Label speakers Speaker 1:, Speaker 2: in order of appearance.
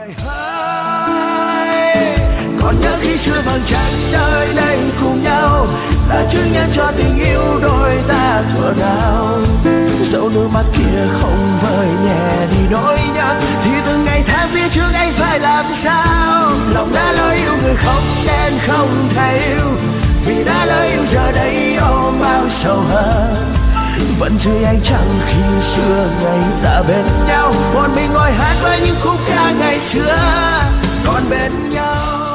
Speaker 1: hỏi hai, còn nhớ khi xưa vầng trăng nơi đây cùng nhau là chứng nhân cho tình yêu đôi ta thuở nào. Dẫu nước mắt kia không vơi nhẹ đi nỗi nhớ, thì từng ngày tháng phía trước anh phải làm sao. Lòng đã lỡ yêu người không nên không thể yêu, vì đã lỡ yêu giờ đây ôm bao sầu hờn. Vẫn chửi anh chẳng khi xưa ngày ta bên nhau, một mình ngồi hát với những khúc ca ngày xưa còn bên nhau.